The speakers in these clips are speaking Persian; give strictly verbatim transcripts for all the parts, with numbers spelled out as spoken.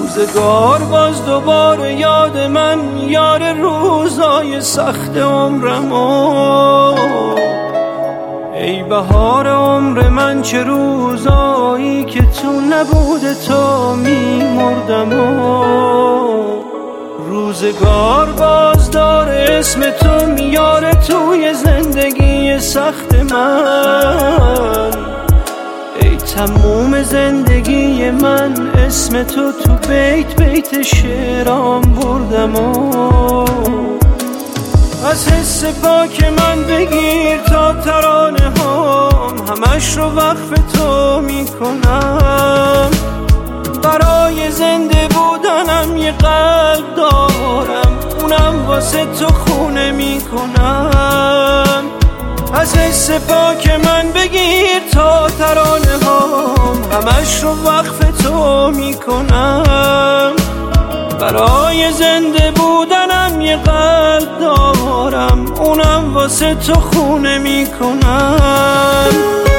روزگار باز دوباره یاد من یار روزای سخت عمرمو. ای بهار عمر من چه روزایی که تو نبوده تو میمردم. روزگار باز داره اسم تو میاره توی زندگی سخت من. ای تموم زندگی من اسم تو تو بیت بیت شعرام بردم. از حس پاک من بگیر تا ترانه هام همش رو وقف تو میکنم. برای زنده بودنم یه قلب دارم اونم واسه تو خونه میکنم. از حس پاک من بگیر تا ترانه هام همش رو وقف تو میکنم. برای زنده بودنم یه قلب دارم اونم واسه تو خونه میکنم.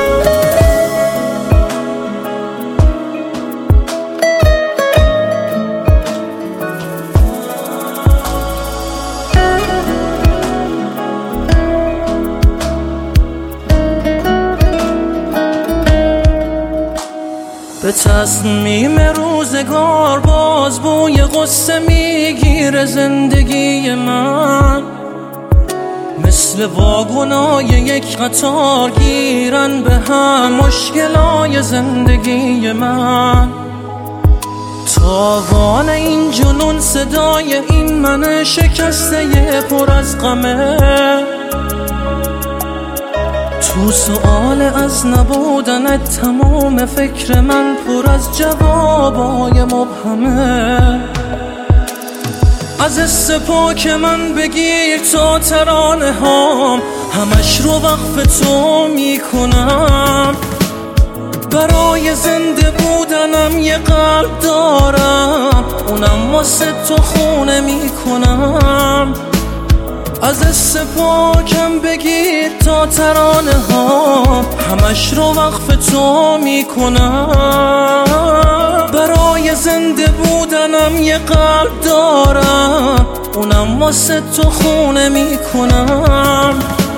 به تصمیم روزگار باز بوی غصه میگیره زندگی من. مثل واگنای یک قطار گیرن به هم مشکلای زندگی من. تاوان این جنون صدای این من شکسته پر از غمه. تو سؤال از نبودنت تمام فکر من پر از جوابای مبهمه. از حس پاک من بگیر تا ترانه هام همش رو وقف تو میکنم. برای زنده بودنم یه قلب دارم اونم واسه تو خونه میکنم. از حس پاکم بگیر تا ترانه ها همش رو وقف تو میکنم. برای زنده بودنم یه قلب دارم اونم واسه تو خونه میکنم.